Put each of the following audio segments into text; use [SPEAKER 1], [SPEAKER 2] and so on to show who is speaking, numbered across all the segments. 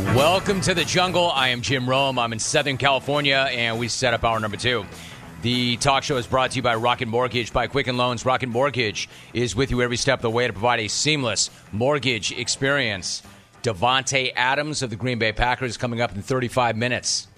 [SPEAKER 1] Welcome to the jungle. I am Jim Rome. I'm in Southern California, and we set up hour number 2. The talk show is brought to you by Rocket Mortgage by Quicken Loans. Rocket Mortgage is with you every step of the way to provide a seamless mortgage experience. Davante Adams of the Green Bay Packers coming up in 35 minutes.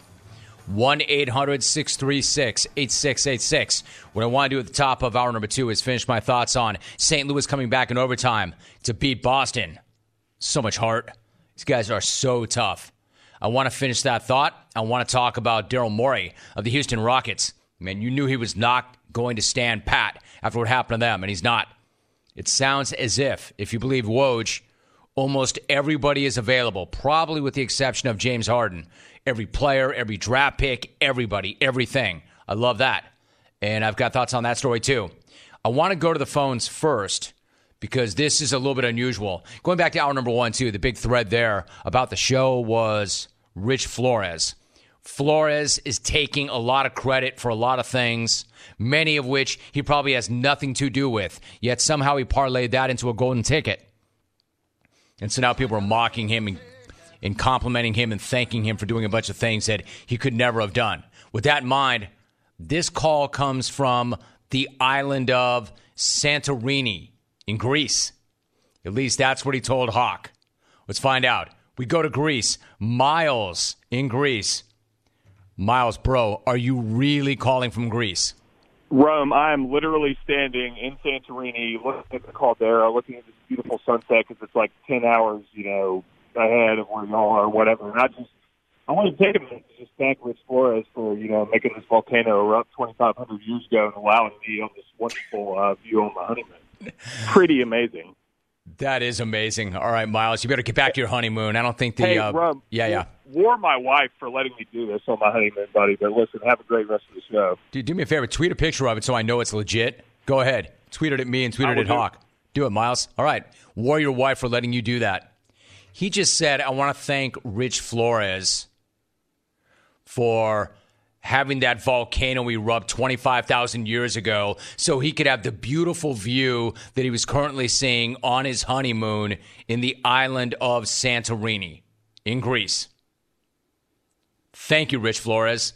[SPEAKER 1] 1-800-636-8686. What I want to do at the top of hour number 2 is finish my thoughts on St. Louis coming back in overtime to beat Boston. So much heart. These guys are so tough. I want to finish that thought. I want to talk about Daryl Morey of the Houston Rockets. Man, you knew he was not going to stand pat after what happened to them, and he's not. It sounds as if you believe Woj, almost everybody is available, probably with the exception of James Harden. Every player, every draft pick, everybody, everything. I love that. And I've got thoughts on that story too. I want to go to the phones first because this is a little bit unusual. Going back to hour number 1, too, the big thread there about the show was Rich Flores. Flores is taking a lot of credit for a lot of things, many of which he probably has nothing to do with, yet somehow he parlayed that into a golden ticket. And so now people are mocking him and complimenting him and thanking him for doing a bunch of things that he could never have done. With that in mind, this call comes from the island of Santorini in Greece. At least that's what he told Hawk. Let's find out. We go to Greece. Miles in Greece. Miles, bro, are you really calling from Greece?
[SPEAKER 2] Rome, I am literally standing in Santorini, looking at the Caldera, looking at this beautiful sunset because it's like 10 hours, ahead of where y'all are or whatever. And I want to take a minute to just thank Rich Flores for, making this volcano erupt 2,500 years ago and allowing me on this wonderful view on my honeymoon. Pretty amazing.
[SPEAKER 1] That is amazing. All right, Miles, you better get back to your honeymoon. I don't think the...
[SPEAKER 2] Hey, Rum, War my wife for letting me do this on my honeymoon, buddy. But listen, have a great rest of the show.
[SPEAKER 1] Dude, do me a favor. Tweet a picture of it so I know it's legit. Go ahead. Tweet it at me and tweet it at Hawk. Do it, Miles. All right. War your wife for letting you do that. He just said, I want to thank Rich Flores for having that volcano erupt 25,000 years ago so he could have the beautiful view that he was currently seeing on his honeymoon in the island of Santorini in Greece. Thank you, Rich Flores.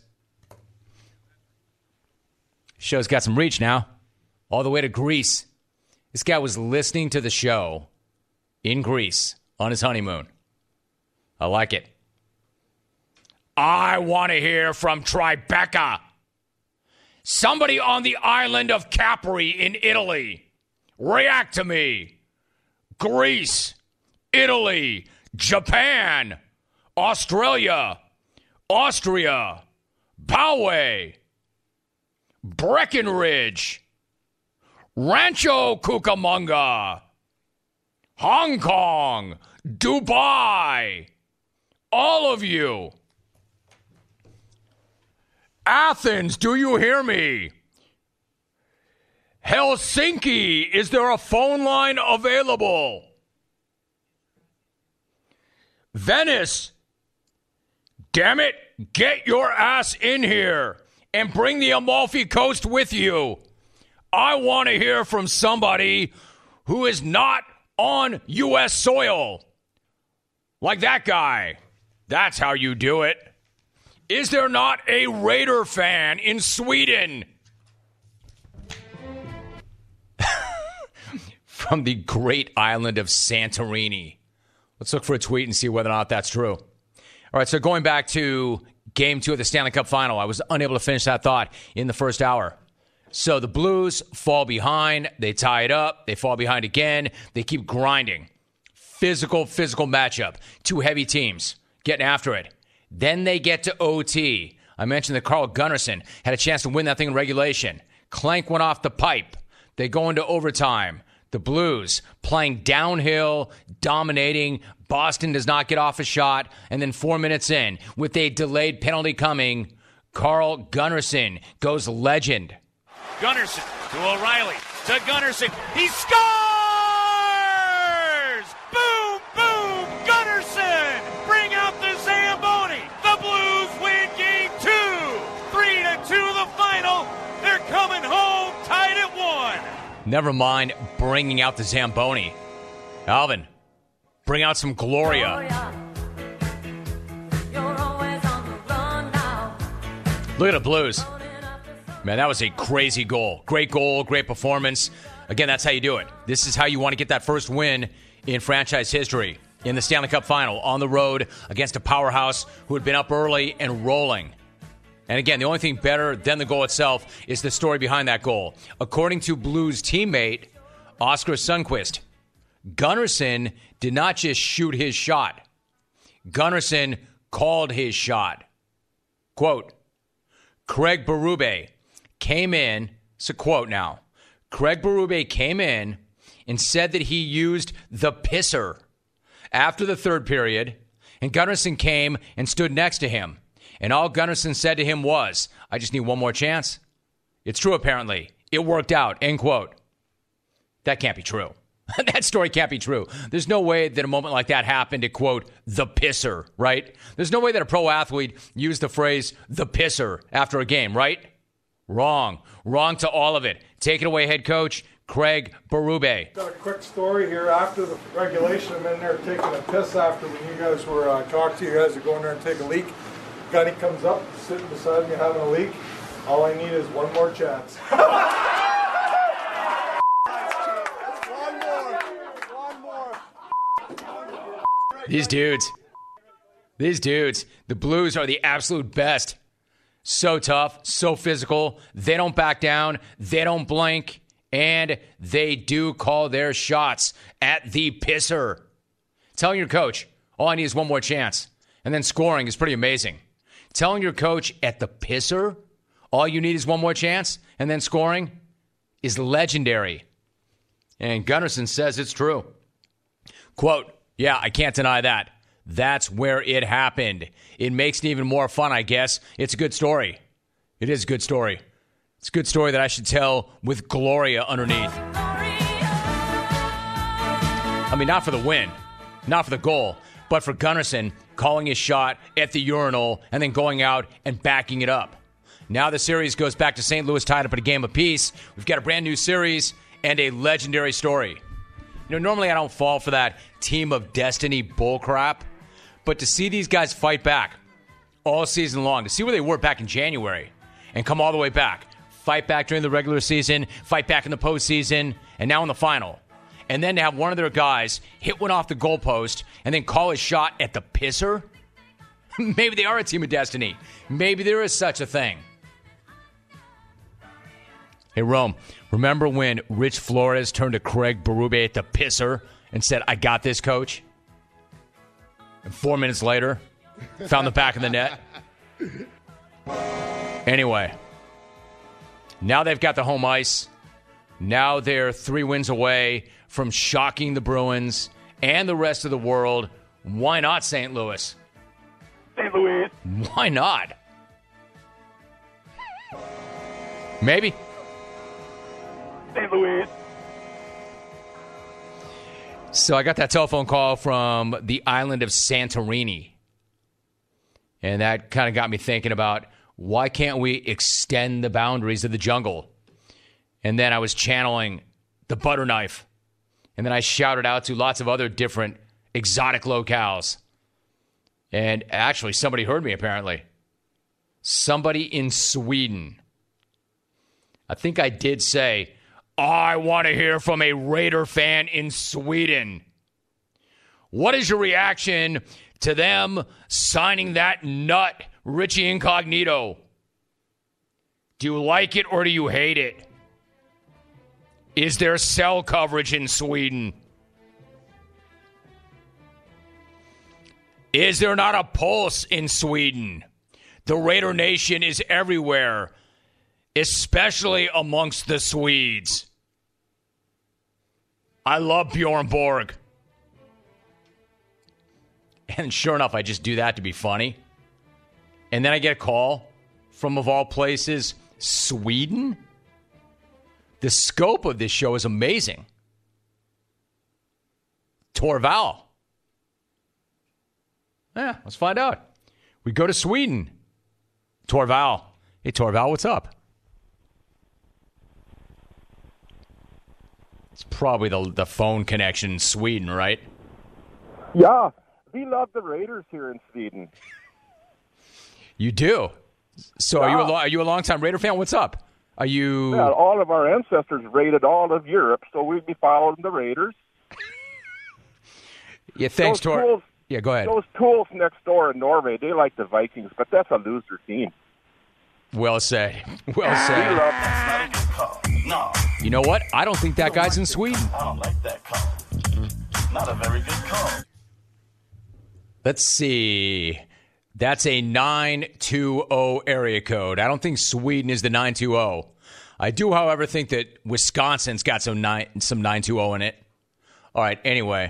[SPEAKER 1] Show's got some reach now. All the way to Greece. This guy was listening to the show in Greece on his honeymoon. I like it. I want to hear from Tribeca. Somebody on the island of Capri in Italy. React to me. Greece, Italy, Japan, Australia, Austria, Poway, Breckenridge, Rancho Cucamonga, Hong Kong, Dubai, all of you. Athens, do you hear me? Helsinki, is there a phone line available? Venice, damn it, get your ass in here and bring the Amalfi Coast with you. I want to hear from somebody who is not on U.S. soil. Like that guy. That's how you do it. Is there not a Raider fan in Sweden? From the great island of Santorini. Let's look for a tweet and see whether or not that's true. All right, so going back to Game 2 of the Stanley Cup Final, I was unable to finish that thought in the first hour. So the Blues fall behind. They tie it up. They fall behind again. They keep grinding. Physical matchup. Two heavy teams getting after it. Then they get to OT. I mentioned that Carl Gunnarsson had a chance to win that thing in regulation. Clank went off the pipe. They go into overtime. The Blues playing downhill, dominating. Boston does not get off a shot. And then 4 minutes in, with a delayed penalty coming, Carl Gunnarsson goes legend.
[SPEAKER 3] Gunnarsson to O'Reilly to Gunnarsson. He scores! Boom, boom, Gunnarsson! Bring out the Zamboni. The Blues win Game 2. 3-2 the final. They're coming home tied at 1.
[SPEAKER 1] Never mind bringing out the Zamboni. Alvin, bring out some Gloria. Look at the Blues. Man, that was a crazy goal. Great goal, great performance. Again, that's how you do it. This is how you want to get that first win in franchise history in the Stanley Cup Final on the road against a powerhouse who had been up early and rolling. And again, the only thing better than the goal itself is the story behind that goal. According to Blues teammate Oskar Sundqvist, Gunnarsson did not just shoot his shot. Gunnarsson called his shot. Quote, Craig Berube came in, it's a quote now, Craig Berube came in and said that he used the pisser after the third period, and Gunnarsson came and stood next to him. And all Gunnarsson said to him was, I just need one more chance. It's true, apparently. It worked out, end quote. That can't be true. That story can't be true. There's no way that a moment like that happened to, quote, the pisser, right? There's no way that a pro athlete used the phrase, the pisser, after a game, right? Wrong. Wrong to all of it. Take it away, head coach Craig Berube.
[SPEAKER 4] Got a quick story here. After the regulation, I'm in there taking a piss after when you guys were talking to you guys to go in there and take a leak. Gunny comes up, sitting beside me having a leak. All I need is one more chance.
[SPEAKER 1] These dudes, the Blues are the absolute best. So tough, so physical. They don't back down. They don't blink. And they do call their shots at the pisser. Telling your coach, all I need is one more chance. And then scoring is pretty amazing. Telling your coach at the pisser, all you need is one more chance. And then scoring is legendary. And Gunnarsson says it's true. Quote, yeah, I can't deny that. That's where it happened. It makes it even more fun, I guess. It's a good story. It is a good story. It's a good story that I should tell with Gloria underneath. I mean, not for the win, not for the goal, but for Gunnarsson calling his shot at the urinal and then going out and backing it up. Now the series goes back to St. Louis tied up at a game apiece. We've got a brand new series and a legendary story. You know, normally I don't fall for that team of destiny bullcrap, but to see these guys fight back all season long, to see where they were back in January and come all the way back, fight back during the regular season, fight back in the postseason, and now in the final, and then to have one of their guys hit one off the goalpost and then call a shot at the pisser, maybe they are a team of destiny. Maybe there is such a thing. Hey, Rome, remember when Rich Flores turned to Craig Berube at the pisser and said, I got this, coach? And 4 minutes later, found the back of the net. Anyway, now they've got the home ice. Now they're 3 wins away from shocking the Bruins and the rest of the world. Why not St. Louis?
[SPEAKER 2] St. Louis.
[SPEAKER 1] Why not? Maybe.
[SPEAKER 2] St. Louis.
[SPEAKER 1] So I got that telephone call from the island of Santorini. And that kind of got me thinking about, why can't we extend the boundaries of the jungle? And then I was channeling the butter knife. And then I shouted out to lots of other different exotic locales. And actually, somebody heard me, apparently. Somebody in Sweden. I think I did say, I want to hear from a Raider fan in Sweden. What is your reaction to them signing that nut, Richie Incognito? Do you like it or do you hate it? Is there cell coverage in Sweden? Is there not a pulse in Sweden? The Raider Nation is everywhere, especially amongst the Swedes. I love Bjorn Borg. And sure enough, I just do that to be funny. And then I get a call from, of all places, Sweden? The scope of this show is amazing. Torval. Yeah, let's find out. We go to Sweden. Torval. Hey, Torval, what's up? It's probably the phone connection in Sweden, right?
[SPEAKER 2] Yeah, we love the Raiders here in Sweden.
[SPEAKER 1] You do? So are you a longtime Raider fan? What's up? Are you?
[SPEAKER 2] Yeah, all of our ancestors raided all of Europe, so we'd be following the Raiders.
[SPEAKER 1] Yeah, thanks to our... Yeah, go ahead.
[SPEAKER 2] Those tools next door in Norway, they like the Vikings, but that's a loser team.
[SPEAKER 1] Well said. Well said.
[SPEAKER 5] No.
[SPEAKER 1] You know what? I don't think that guy's in Sweden.
[SPEAKER 5] I don't like that call. Not a very good call.
[SPEAKER 1] Let's see. That's a 920 area code. I don't think Sweden is the 920. I do, however, think that Wisconsin's got some 920 in it. All right, anyway,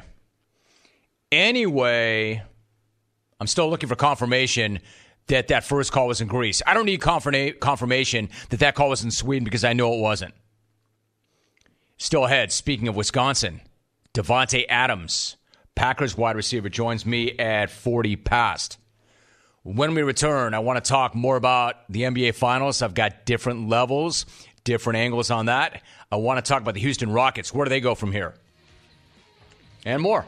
[SPEAKER 1] I'm still looking for confirmation that first call was in Greece. I don't need confirmation that call was in Sweden because I know it wasn't. Still ahead, speaking of Wisconsin, Davante Adams, Packers wide receiver, joins me at 40 past. When we return, I want to talk more about the NBA Finals. I've got different levels, different angles on that. I want to talk about the Houston Rockets. Where do they go from here? And more.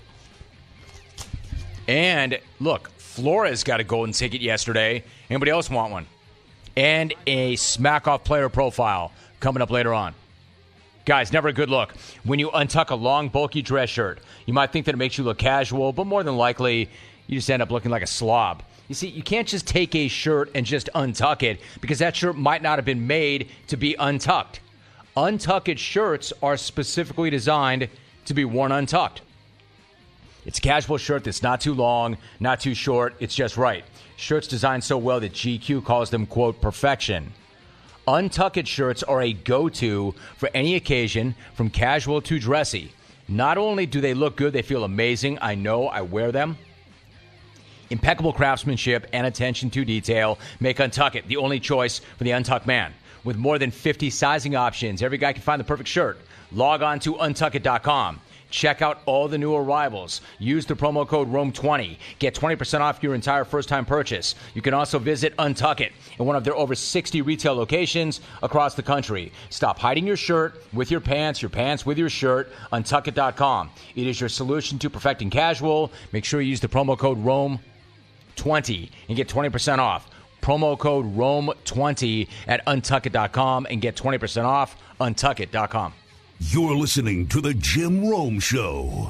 [SPEAKER 1] And look, Flores got a golden ticket yesterday. Anybody else want one? And a smack-off player profile coming up later on. Guys, never a good look. When you untuck a long, bulky dress shirt, you might think that it makes you look casual, but more than likely, you just end up looking like a slob. You see, you can't just take a shirt and just untuck it because that shirt might not have been made to be untucked. Untucked shirts are specifically designed to be worn untucked. It's a casual shirt that's not too long, not too short. It's just right. Shirts designed so well that GQ calls them, quote, perfection. Untucked shirts are a go-to for any occasion, from casual to dressy. Not only do they look good, they feel amazing. I know, I wear them. Impeccable craftsmanship and attention to detail make Untuckit the only choice for the untucked man. With more than 50 sizing options, every guy can find the perfect shirt. Log on to untuckit.com. Check out all the new arrivals. Use the promo code ROME20. Get 20% off your entire first-time purchase. You can also visit Untuckit in one of their over 60 retail locations across the country. Stop hiding your shirt with your pants with your shirt. Untuckit.com. It is your solution to perfecting casual. Make sure you use the promo code ROME20 and get 20% off. Promo code ROME20 at Untuckit.com and get 20% off. Untuckit.com.
[SPEAKER 6] You're listening to The Jim Rome Show.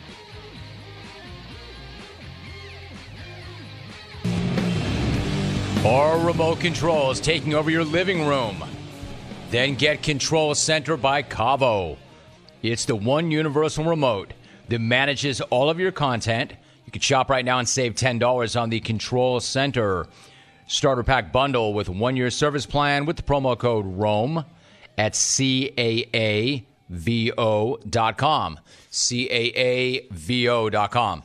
[SPEAKER 1] Or remote controls taking over your living room. Then get Control Center by Cavo. It's the one universal remote that manages all of your content. You can shop right now and save $10 on the Control Center Starter Pack Bundle with a 1-year service plan with the promo code ROME at CAAVO.com. CAAVO.com.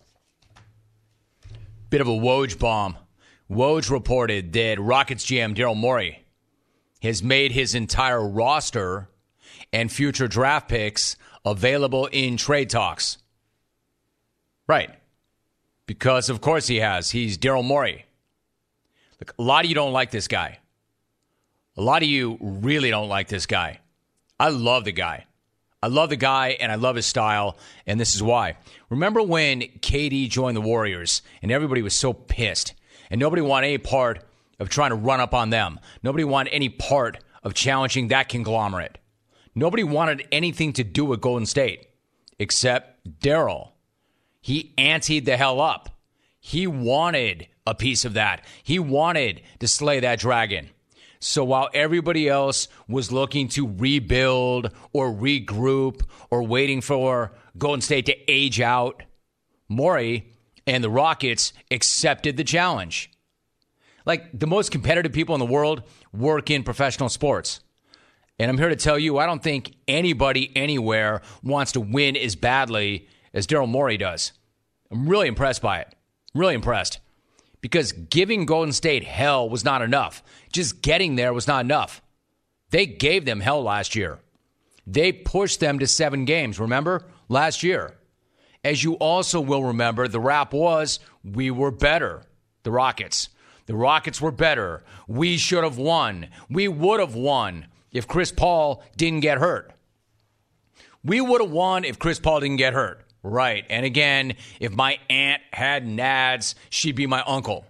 [SPEAKER 1] Bit of a Woj bomb. Woj reported that Rockets GM Daryl Morey has made his entire roster and future draft picks available in trade talks. Right. Because, of course, he has. He's Daryl Morey. Look, a lot of you don't like this guy. A lot of you really don't like this guy. I love the guy. I love the guy, and I love his style, and this is why. Remember when KD joined the Warriors, and everybody was so pissed, and nobody wanted any part of trying to run up on them. Nobody wanted any part of challenging that conglomerate. Nobody wanted anything to do with Golden State, except Daryl. He anteed the hell up. He wanted a piece of that. He wanted to slay that dragon. So while everybody else was looking to rebuild or regroup or waiting for Golden State to age out, Morey and the Rockets accepted the challenge. Like, the most competitive people in the world work in professional sports. And I'm here to tell you, I don't think anybody anywhere wants to win as badly as Daryl Morey does. I'm really impressed by it. Really impressed. Because giving Golden State hell was not enough. Just getting there was not enough. They gave them hell last year. They pushed them to 7 games, remember? Last year. As you also will remember, the rap was, we were better. The Rockets. The Rockets were better. We should have won. We would have won if Chris Paul didn't get hurt. We would have won if Chris Paul didn't get hurt. Right. And again, if my aunt had nads, she'd be my uncle.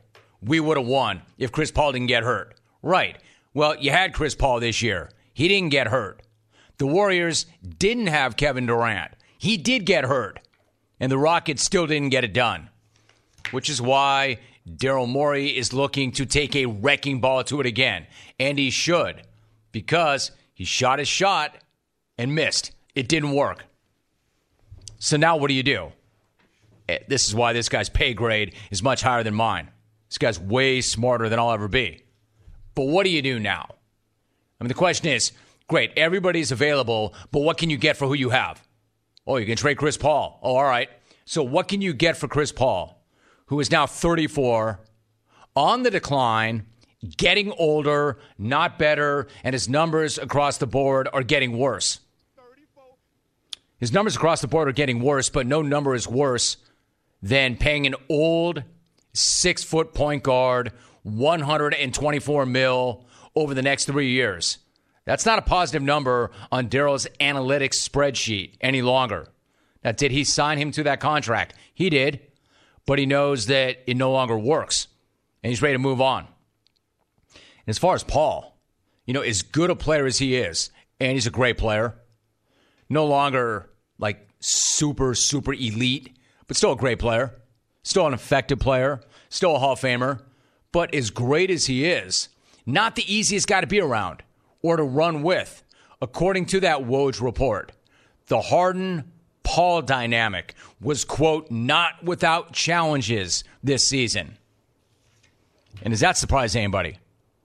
[SPEAKER 1] we would have won if Chris Paul didn't get hurt. Right. Well, you had Chris Paul this year. He didn't get hurt. The Warriors didn't have Kevin Durant. He did get hurt. And the Rockets still didn't get it done. Which is why Daryl Morey is looking to take a wrecking ball to it again. And he should. Because he shot his shot and missed. It didn't work. So now what do? This is why this guy's pay grade is much higher than mine. This guy's way smarter than I'll ever be. But what do you do now? I mean, the question is, great, everybody's available, but what can you get for who you have? Oh, you can trade Chris Paul. Oh, all right. So what can you get for Chris Paul, who is now 34, on the decline, getting older, not better, and his numbers across the board are getting worse? His numbers across the board are getting worse, but no number is worse than paying an old 6-foot point guard $124 million over the next 3 years. That's not a positive number on Daryl's analytics spreadsheet any longer. Now, did he sign him to that contract? He did, but he knows that it no longer works, and he's ready to move on. And as far as Paul, as good a player as he is, and he's a great player, no longer like super, super elite, but still a great player, still an effective player, still a Hall of Famer. But as great as he is, not the easiest guy to be around or to run with. According to that Woj report, the Harden-Paul dynamic was, quote, not without challenges this season. And does that surprise anybody?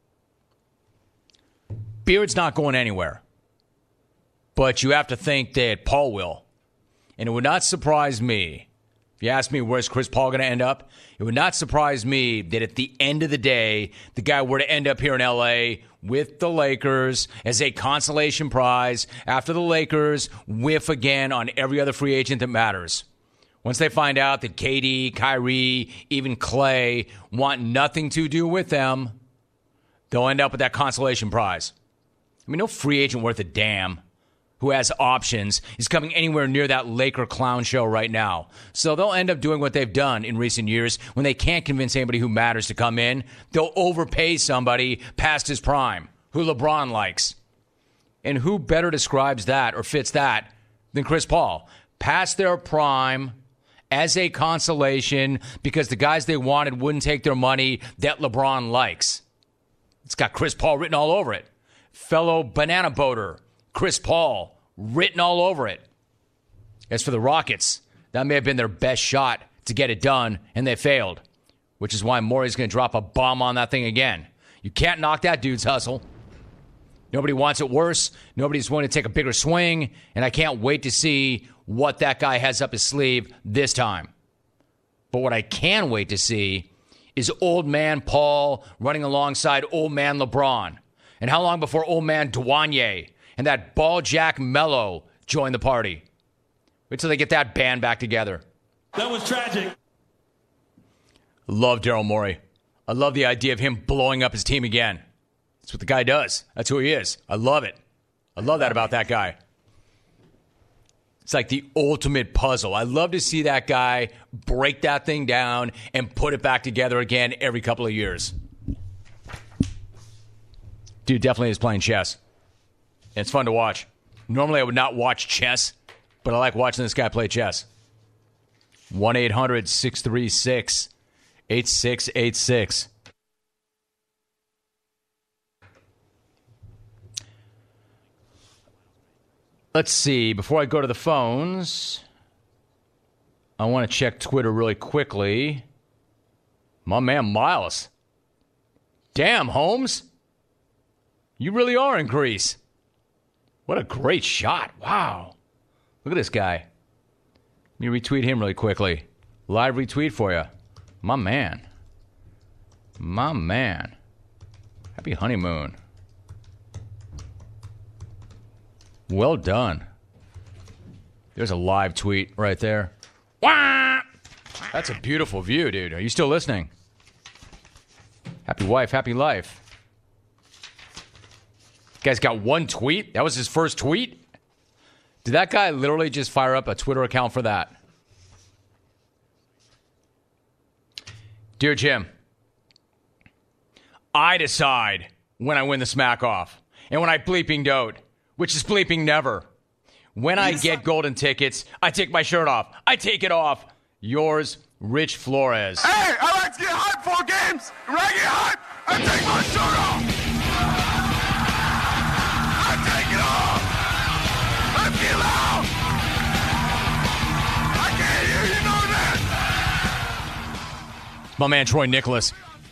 [SPEAKER 1] Beard's not going anywhere. But you have to think that Paul will. And it would not surprise me, if you ask me where's Chris Paul going to end up, it would not surprise me that at the end of the day, the guy were to end up here in L.A. with the Lakers as a consolation prize after the Lakers whiff again on every other free agent that matters. Once they find out that KD, Kyrie, even Clay want nothing to do with them, they'll end up with that consolation prize. I mean, no free agent worth a damn who has options is coming anywhere near that Laker clown show right now. So they'll end up doing what they've done in recent years. When they can't convince anybody who matters to come in, they'll overpay somebody past his prime, who LeBron likes. And who better describes that or fits that than Chris Paul? Past their prime as a consolation because the guys they wanted wouldn't take their money that LeBron likes. It's got Chris Paul written all over it. Fellow banana boater Chris Paul written all over it. As for the Rockets, that may have been their best shot to get it done, and they failed, which is why Morey's going to drop a bomb on that thing again. You can't knock that dude's hustle. Nobody wants it worse. Nobody's willing to take a bigger swing, and I can't wait to see what that guy has up his sleeve this time. But what I can wait to see is old man Paul running alongside old man LeBron. And how long before old man Dwanye and that ball jack Melo join the party? Wait till they get that band back together.
[SPEAKER 5] That was tragic.
[SPEAKER 1] Love Daryl Morey. I love the idea of him blowing up his team again. That's what the guy does. That's who he is. I love it. I love that about that guy. It's like the ultimate puzzle. I love to see that guy break that thing down and put it back together again every couple of years. Dude definitely is playing chess. And it's fun to watch. Normally I would not watch chess, but I like watching this guy play chess. 1-800-636-8686. Let's see. Before I go to the phones, I want to check Twitter really quickly. My man Miles. Damn, Holmes. You really are in Greece. What a great shot. Wow. Look at this guy. Let me retweet him really quickly. Live retweet for you. My man. My man. Happy honeymoon. Well done. There's a live tweet right there. Wah! That's a beautiful view, dude. Are you still listening? Happy wife, happy life. Guy's got one tweet? That was his first tweet? Did that guy literally just fire up a Twitter account for that? Dear Jim, I decide when I win the smack off and when I bleeping don't, which is bleeping never. When I get golden tickets, I take my shirt off. I take it off. Yours, Rich Flores.
[SPEAKER 3] Hey, I like to get hyped for games. When I get hyped, I take my shirt off. I take it off. I feel loud. I can't hear you know that.
[SPEAKER 1] My man, Troy Nicholas.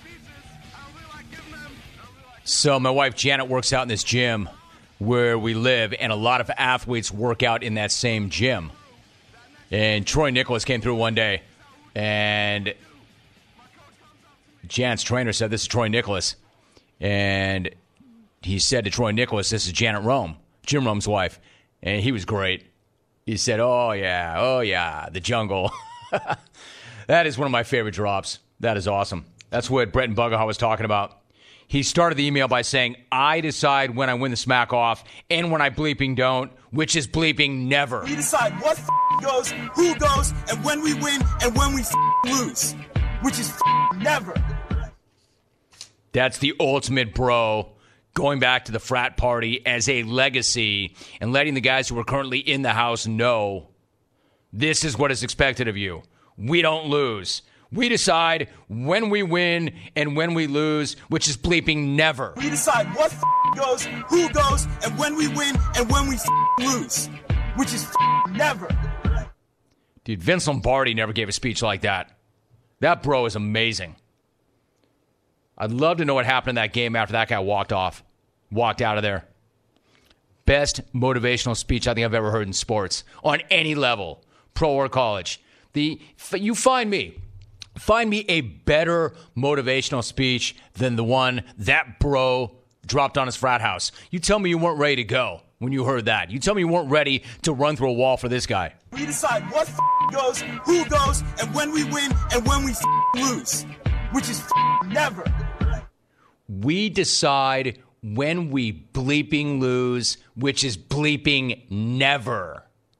[SPEAKER 1] So my wife, Janet, works out in this gym where we live, and a lot of athletes work out in that same gym. And Troy Nicholas came through one day, and Janet's trainer said, "This is Troy Nicholas." And he said to Troy Nicholas, "This is Janet Rome, Jim Rome's wife." And he was great. He said, oh, yeah, the jungle. That is one of my favorite drops. That is awesome. That's what Brett and Buggerhaw was talking about. He started the email by saying, I decide when I win the smack off and when I bleeping don't, which is bleeping never.
[SPEAKER 7] We decide what goes, who goes, and when we win and when we lose, which is never.
[SPEAKER 1] That's the ultimate bro, going back to the frat party as a legacy and letting the guys who are currently in the house know this is what is expected of you. We don't lose. We decide when we win and when we lose, which is bleeping never.
[SPEAKER 7] We decide what goes, who goes, and when we win and when we lose, which is never.
[SPEAKER 1] Dude, Vince Lombardi never gave a speech like that. That bro is amazing. I'd love to know what happened in that game after that guy walked out of there. Best motivational speech I think I've ever heard in sports on any level, pro or college. You find me a better motivational speech than the one that bro dropped on his frat house. You tell me you weren't ready to go when you heard that. You tell me you weren't ready to run through a wall for this guy.
[SPEAKER 7] We decide what goes, who goes, and when we win and when we lose, which is never.
[SPEAKER 1] We decide when we bleeping lose, which is bleeping never.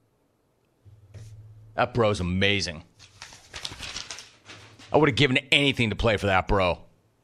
[SPEAKER 1] That bro's amazing. I would have given anything to play for that bro.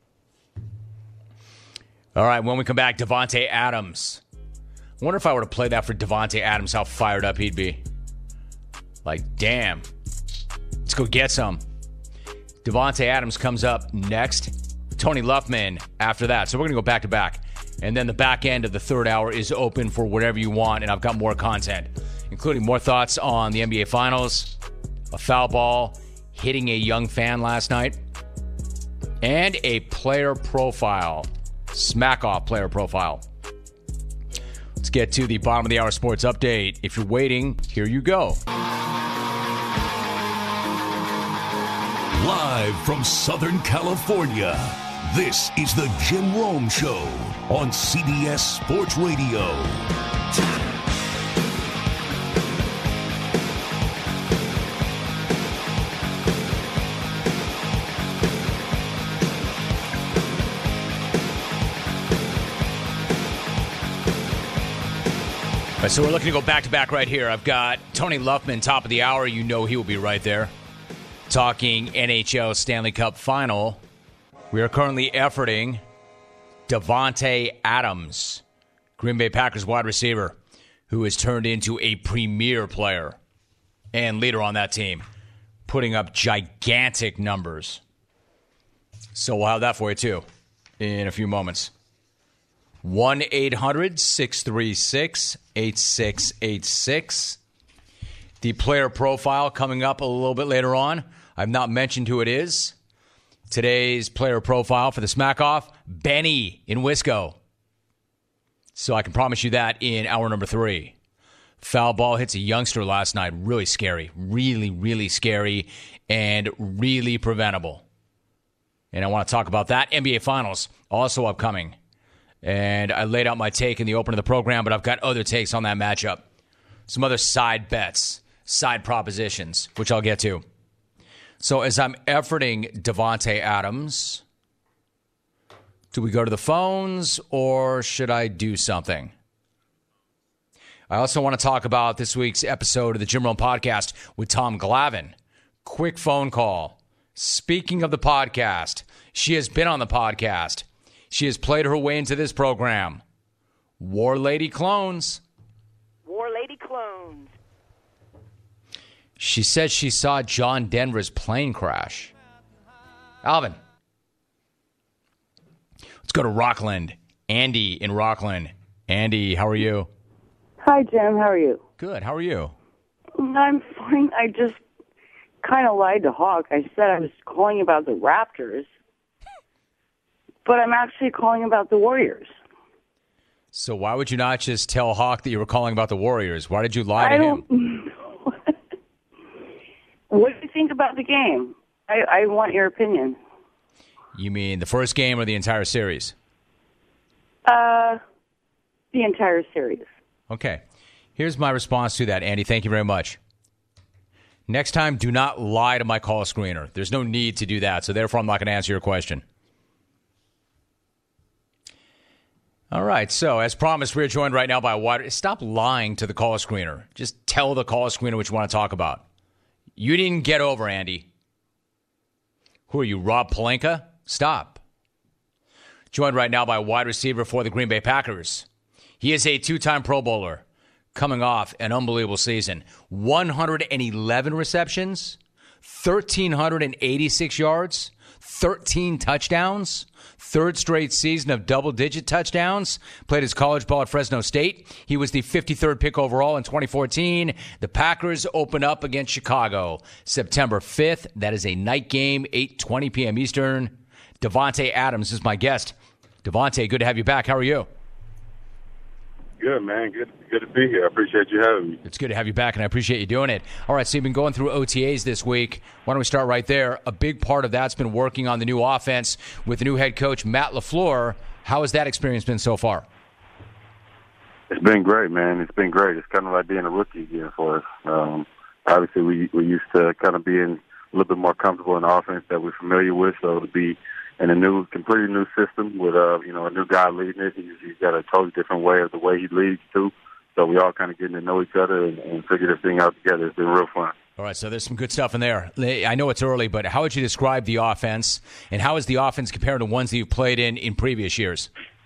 [SPEAKER 1] All right, when we come back, Davante Adams. I wonder if I were to play that for Davante Adams, how fired up he'd be. Like, damn. Let's go get some. Davante Adams comes up next. Tony Luffman after that. So we're going to go back to back. And then the back end of the third hour is open for whatever you want, and I've got more content, including more thoughts on the NBA Finals, a foul ball hitting a young fan last night, and a player profile, smack-off player profile. Let's get to the bottom of the hour sports update. If you're waiting, here you go.
[SPEAKER 6] Live from Southern California, this is the Jim Rome Show on CBS Sports Radio.
[SPEAKER 1] All right, so we're looking to go back-to-back right here. I've got Tony Luffman, top of the hour. You know he will be right there. Talking NHL Stanley Cup Final. We are currently efforting Davante Adams, Green Bay Packers wide receiver, who has turned into a premier player and leader on that team, putting up gigantic numbers. So we'll have that for you, too, in a few moments. 1-800-636-8686. The player profile coming up a little bit later on. I've not mentioned who it is. Today's player profile for the Smack Off, Benny in Wisco. So I can promise you that in hour number 3. Foul ball hits a youngster last night. Really scary. Really, really scary and really preventable. And I want to talk about that. NBA Finals also upcoming. And I laid out my take in the open of the program, but I've got other takes on that matchup. Some other side bets, side propositions, which I'll get to. So as I'm efforting Davante Adams, do we go to the phones or should I do something? I also want to talk about this week's episode of the Jim Rome Podcast with Tom Glavine. Quick phone call. Speaking of the podcast, she has been on the podcast. She has played her way into this program. War Lady Clones.
[SPEAKER 8] War Lady Clones.
[SPEAKER 1] She said she saw John Denver's plane crash. Alvin. Let's go to Rockland. Andy in Rockland. Andy, how are you?
[SPEAKER 9] Hi, Jim. How are you?
[SPEAKER 1] Good. How are you?
[SPEAKER 9] I'm fine. I just kind of lied to Hawk. I said I was calling about the Raptors, but I'm actually calling about the Warriors.
[SPEAKER 1] So why would you not just tell Hawk that you were calling about the Warriors? Why did you lie to him?
[SPEAKER 9] What do you think about the game? I want your opinion.
[SPEAKER 1] You mean the first game or the entire series?
[SPEAKER 9] The entire series.
[SPEAKER 1] Okay. Here's my response to that, Andy. Thank you very much. Next time, do not lie to my call screener. There's no need to do that, so therefore I'm not going to answer your question. All right, so as promised, we're joined right now by wide... Stop lying to the call screener. Just tell the call screener what you want to talk about. You didn't get over, Andy. Who are you, Rob Pelinka? Stop. Joined right now by wide receiver for the Green Bay Packers. He is a two-time Pro Bowler coming off an unbelievable season. 111 receptions, 1,386 yards, 13 touchdowns, third straight season of double-digit touchdowns. Played his college ball at Fresno State. He was the 53rd pick overall in 2014. The Packers open up against Chicago September 5th. That is a night game, 8:20 p.m. Eastern. Davante Adams is my guest. Davante, good to have you back. How are you?
[SPEAKER 10] Good, man. Good to be here. I appreciate you having me.
[SPEAKER 1] It's good to have you back, and I appreciate you doing it. All right, so you've been going through OTAs this week. Why don't we start right there? A big part of that's been working on the new offense with the new head coach, Matt LaFleur. How has that experience been so far?
[SPEAKER 10] It's been great, man. It's been great. It's kind of like being a rookie again for us. Obviously, we used to kind of being a little bit more comfortable in the offense that we're familiar with, so to be in a completely new system with a new guy leading it. He's got a totally different way of the way he leads too. So we all kind of getting to know each other and figure this thing out together. It's been real fun.
[SPEAKER 1] All right, so there's some good stuff in there. I know it's early, but how would you describe the offense, and how is the offense compared to ones that you've played in previous years?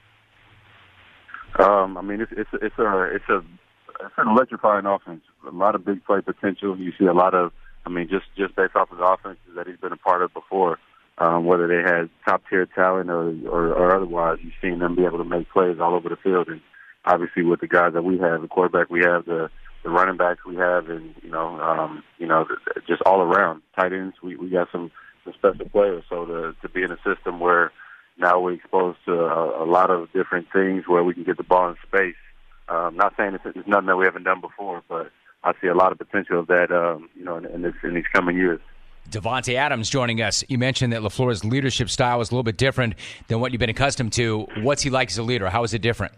[SPEAKER 10] I mean, it's an electrifying offense. A lot of big play potential. You see a lot of, just based off of the offenses that he's been a part of before. Whether they had top-tier talent or otherwise, you've seen them be able to make plays all over the field. And obviously with the guys that we have, the quarterback we have, the running backs we have, and, just all around. Tight ends, we got some special players. So to be in a system where now we're exposed to a lot of different things where we can get the ball in space. Not saying it's nothing that we haven't done before, but I see a lot of potential of that, in these coming years.
[SPEAKER 1] Davante Adams joining us. You mentioned that LaFleur's leadership style is a little bit different than what you've been accustomed to. What's he like as a leader? How is it different?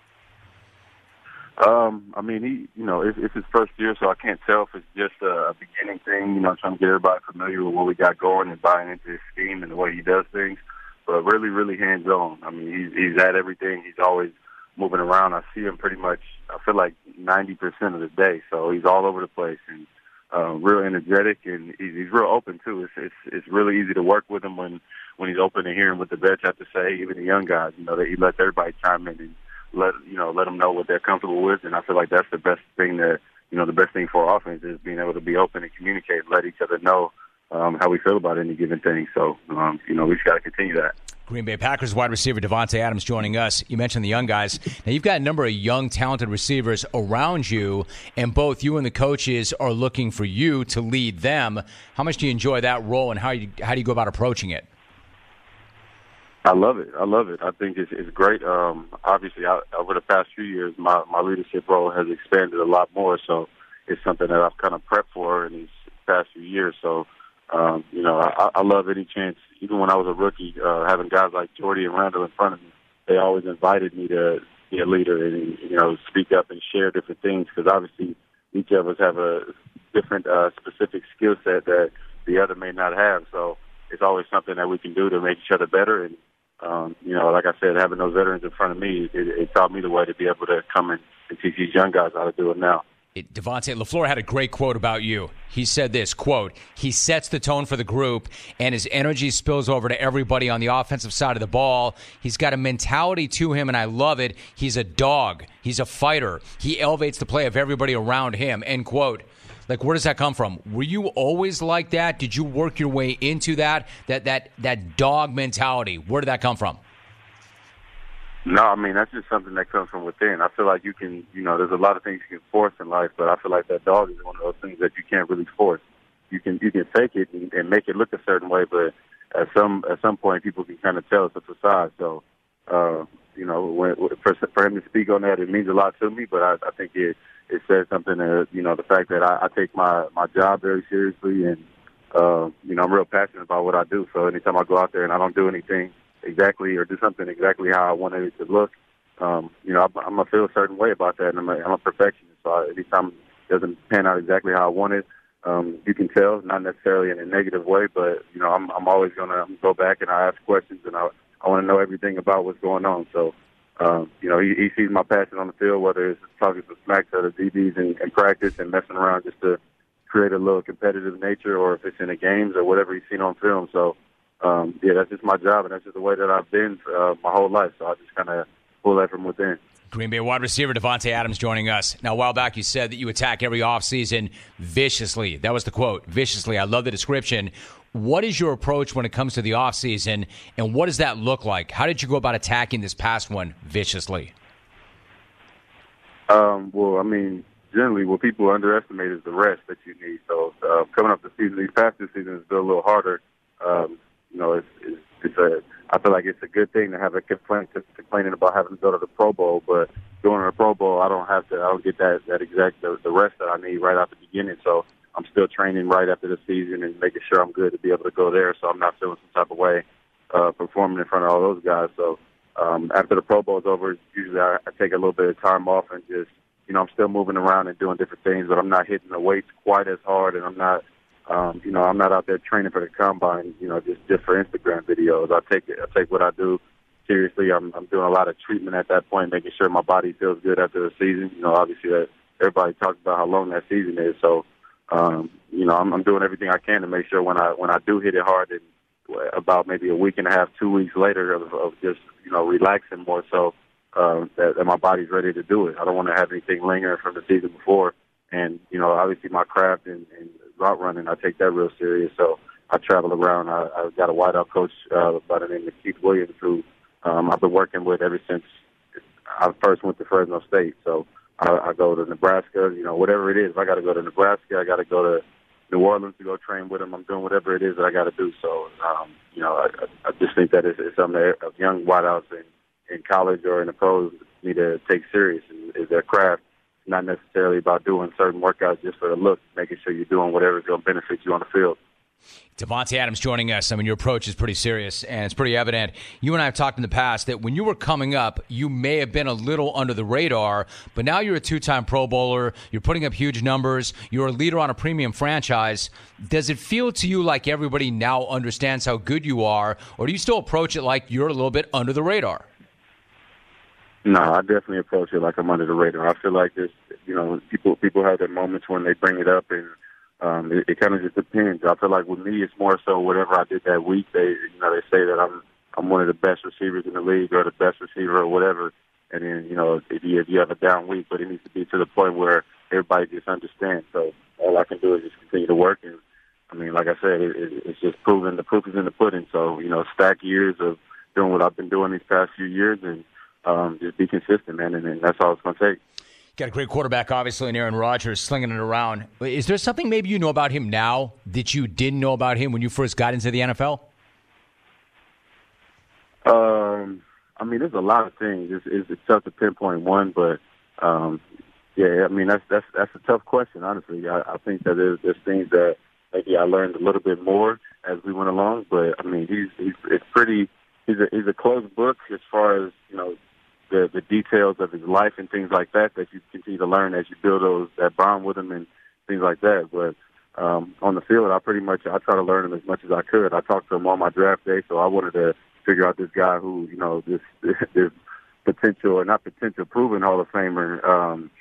[SPEAKER 10] It's his first year, so I can't tell if it's just a beginning thing, trying to get everybody familiar with what we got going and buying into his scheme and the way he does things. But really, really hands-on. I mean, he's at everything. He's always moving around. I see him pretty much, I feel like 90% of the day. So he's all over the place and real energetic, and he's real open too. It's really easy to work with him when he's open and hearing what the vets have to say, even the young guys. That he lets everybody chime in and let them know what they're comfortable with. And I feel like that's the best thing the best thing for our offense is being able to be open and communicate, let each other know how we feel about any given thing. So we just got to continue that.
[SPEAKER 1] Green Bay Packers wide receiver Davante Adams joining us. You mentioned the young guys. Now, you've got a number of young, talented receivers around you, and both you and the coaches are looking for you to lead them. How much do you enjoy that role, and how do you go about approaching it?
[SPEAKER 10] I love it. I think it's great. Obviously, over the past few years, my leadership role has expanded a lot more, so it's something that I've kind of prepped for in these past few years. So, I love any chance. Even when I was a rookie, having guys like Jordy and Randall in front of me, they always invited me to be a leader and, speak up and share different things because obviously each of us have a different specific skill set that the other may not have. So it's always something that we can do to make each other better. And, like I said, having those veterans in front of me, it taught me the way to be able to come and teach these young guys how to do it now.
[SPEAKER 1] Devontae, LaFleur had a great quote about you. He said this, quote, "He sets the tone for the group, and his energy spills over to everybody on the offensive side of the ball. He's got a mentality to him, and I love it. He's a dog. He's a fighter. He elevates the play of everybody around him," end quote. Like, where does that come from? Were you always like that? Did you work your way into that dog mentality? Where did that come from?
[SPEAKER 10] No, I mean, that's just something that comes from within. I feel like you can, there's a lot of things you can force in life, but I feel like that dog is one of those things that you can't really force. You can fake it and make it look a certain way, but at some point people can kind of tell it's a facade. So, for him to speak on that, it means a lot to me, but I think it says something that, the fact that I take my job very seriously and, I'm real passionate about what I do. So anytime I go out there and I don't do anything exactly or do something exactly how I wanted it to look, I'm gonna feel a certain way about that, and I'm a perfectionist. So anytime it doesn't pan out exactly how I want it, you can tell, not necessarily in a negative way, but I'm always gonna go back and I ask questions, and I want to know everything about what's going on. So he sees my passion on the field, whether it's talking some smack to the DBs in practice and messing around just to create a little competitive nature, or if it's in the games or whatever he's seen on film. So. That's just my job, and that's just the way that I've been my whole life. So I just kind of pull that from within.
[SPEAKER 1] Green Bay wide receiver Davante Adams joining us. Now, a while back you said that you attack every offseason viciously. That was the quote, viciously. I love the description. What is your approach when it comes to the offseason, and what does that look like? How did you go about attacking this past one viciously?
[SPEAKER 10] Generally what people underestimate is the rest that you need. So coming up the season, these past two seasons has been a little harder. I feel like it's a good thing to have a complaining about having to go to the Pro Bowl, but going to the Pro Bowl, I don't get that exact the rest that I need right out the beginning. So I'm still training right after the season and making sure I'm good to be able to go there. So I'm not feeling some type of way performing in front of all those guys. So after the Pro Bowl is over, usually I take a little bit of time off and just, I'm still moving around and doing different things, but I'm not hitting the weights quite as hard, and I'm not out there training for the combine, just for Instagram videos. I take what I do seriously. I'm doing a lot of treatment at that point, making sure my body feels good after the season. Obviously everybody talks about how long that season is. So, I'm doing everything I can to make sure when I do hit it hard, and about maybe a week and a half, 2 weeks later of just, relaxing more so, that my body's ready to do it. I don't want to have anything lingering from the season before. And, obviously my craft and route running, I take that real serious. So I travel around. I've got a wideout coach by the name of Keith Williams, who I've been working with ever since I first went to Fresno State. So I go to Nebraska, whatever it is. If I got to go to Nebraska, I got to go to New Orleans to go train with him. I'm doing whatever it is that I got to do. So, I just think that it's something that young wideouts in college or in the pros need to take serious, is their craft. Not necessarily about doing certain workouts just for the look, making sure you're doing whatever's going to benefit you on the field.
[SPEAKER 1] Davante Adams joining us. Your approach is pretty serious, and it's pretty evident. You and I have talked in the past that when you were coming up, you may have been a little under the radar, but now you're a two-time Pro Bowler. You're putting up huge numbers. You're a leader on a premium franchise. Does it feel to you like everybody now understands how good you are, or do you still approach it like you're a little bit under the radar?
[SPEAKER 10] No, I definitely approach it like I'm under the radar. I feel like this, people have their moments when they bring it up, and it kind of just depends. I feel like with me, it's more so whatever I did that week. They say that I'm one of the best receivers in the league or the best receiver or whatever. And then, if you have a down week, but it needs to be to the point where everybody just understands. So all I can do is just continue to work. And like I said, it's just proven. The proof is in the pudding. So, stack years of doing what I've been doing these past few years, and just be consistent, man, and that's all it's going to take.
[SPEAKER 1] Got a great quarterback, obviously, in Aaron Rodgers, slinging it around. Is there something maybe you know about him now that you didn't know about him when you first got into the NFL?
[SPEAKER 10] There's a lot of things. It's tough to pinpoint one, but that's a tough question, honestly. I think that there's things that maybe I learned a little bit more as we went along, but he's a closed book as far as the details of his life and things like that you continue to learn as you build that bond with him and things like that. But on the field, I try to learn him as much as I could. I talked to him on my draft day, so I wanted to figure out this guy who this potential or not potential proven Hall of Famer.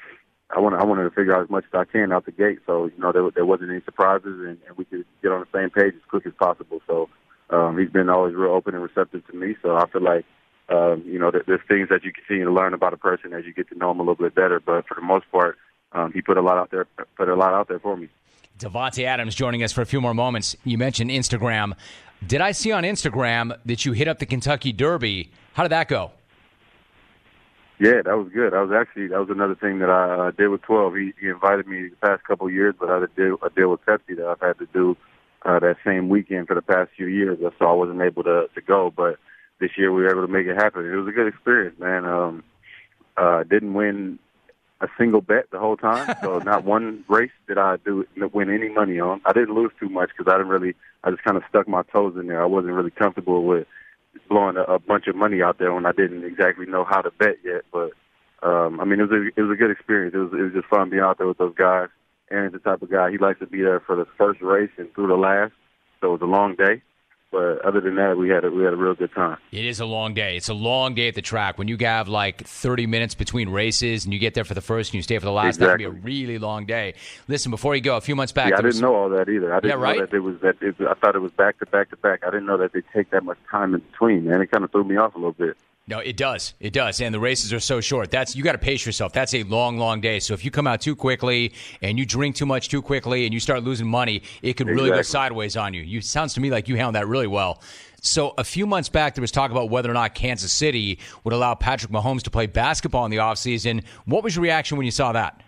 [SPEAKER 10] I wanted to figure out as much as I can out the gate. So, you know, there wasn't any surprises, and we could get on the same page as quick as possible. So he's been always real open and receptive to me. So I feel like, you know, there's things that you continue to learn about a person as you get to know him a little bit better. But for the most part, he put a lot out there for me.
[SPEAKER 1] Davante Adams joining us for a few more moments. You mentioned Instagram. Did I see on Instagram that you hit up the Kentucky Derby? How did that go?
[SPEAKER 10] Yeah, that was good. That was another thing that I did with 12. He invited me the past couple of years, but I had a deal with Pepsi that I've had to do that same weekend for the past few years, so I wasn't able to go. But this year we were able to make it happen. It was a good experience, man. Didn't win a single bet the whole time, so not one race did I win any money on. I didn't lose too much because I just kind of stuck my toes in there. I wasn't really comfortable with blowing a bunch of money out there when I didn't exactly know how to bet yet. But I mean, it was a good experience. It was just fun being out there with those guys. Aaron's the type of guy, he likes to be there for the first race and through the last, so it was a long day. But other than that, we had a real good time.
[SPEAKER 1] It is a long day. It's a long day at the track. When you have like 30 minutes between races and you get there for the first and you stay for the last,
[SPEAKER 10] exactly.
[SPEAKER 1] That would be a really long day. Listen, before you go, a few months back.
[SPEAKER 10] Yeah, I didn't know all that either. I didn't
[SPEAKER 1] know
[SPEAKER 10] that I thought it was back to back to back. I didn't know that they take that much time in between, man. It kind of threw me off a little bit.
[SPEAKER 1] No, it does. It does. And the races are so short. You got to pace yourself. That's a long, long day. So if you come out too quickly and you drink too much too quickly and you start losing money, it could really go sideways on you. It sounds to me like you handled that really well. So a few months back, there was talk about whether or not Kansas City would allow Patrick Mahomes to play basketball in the offseason. What was your reaction when you saw that?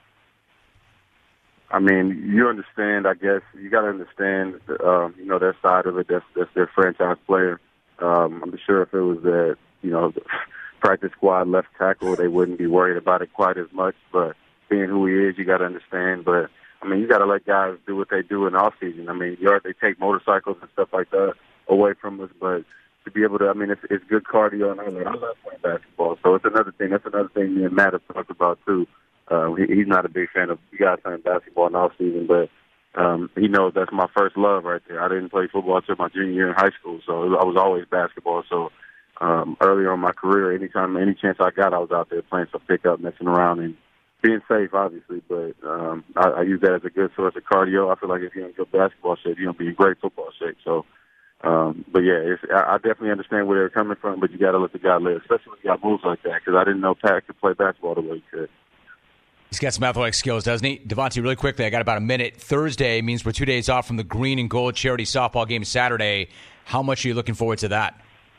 [SPEAKER 10] I mean, you understand, I guess. You got to understand, you know, their side of it. That's their franchise player. I'm sure if it was the practice squad left tackle, they wouldn't be worried about it quite as much. But being who he is, you got to understand. But, I mean, you got to let guys do what they do in the offseason. I mean, they take motorcycles and stuff like that away from us, but to be able to, I mean, it's good cardio, and I love playing basketball. So it's another thing. That's another thing me and Matt have talked about, too. He's not a big fan of guys playing basketball in the offseason, but he knows that's my first love right there. I didn't play football until my junior year in high school, so I was always basketball. So earlier in my career, any chance I got, I was out there playing some pickup, messing around, and being safe, obviously. But I use that as a good source of cardio. I feel like if you're in good basketball shape, you're going to be in great football shape. So, but yeah, I definitely understand where they're coming from, but you got to let the guy live, especially when you got moves like that, because I didn't know Pat could play basketball the way he could.
[SPEAKER 1] He's got some athletic skills, doesn't he? Davante, really quickly, I got about a minute. Thursday means we're 2 days off from the Green and Gold charity softball game Saturday. How much are you looking forward to that?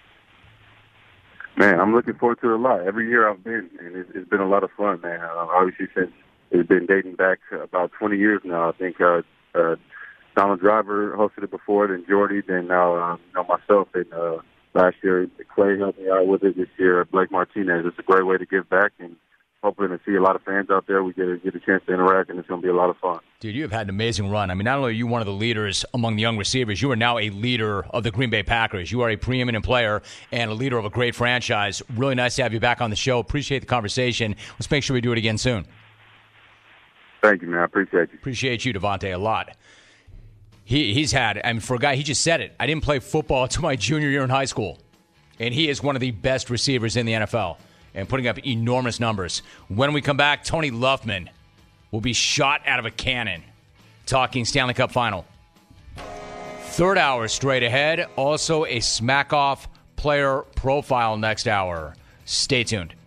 [SPEAKER 10] Man, I'm looking forward to it a lot. Every year I've been, and it's been a lot of fun, man. Obviously, since it's been dating back about 20 years now. I think Donald Driver hosted it before, then Jordy, then now myself. And last year, Clay helped me out with it. This year, Blake Martinez. It's a great way to give back, and hoping to see a lot of fans out there. We get a chance to interact, and it's going to be a lot of fun.
[SPEAKER 1] Dude, you have had an amazing run. I mean, not only are you one of the leaders among the young receivers, you are now a leader of the Green Bay Packers. You are a preeminent player and a leader of a great franchise. Really nice to have you back on the show. Appreciate the conversation. Let's make sure we do it again soon.
[SPEAKER 10] Thank you, man. I appreciate you.
[SPEAKER 1] Appreciate you, Davante, a lot. He's had, I mean, for a guy, he just said it. I didn't play football until my junior year in high school. And he is one of the best receivers in the NFL and putting up enormous numbers. When we come back, Tony Luffman will be shot out of a cannon talking Stanley Cup Final. Third hour straight ahead. Also a Smack Off player profile next hour. Stay tuned.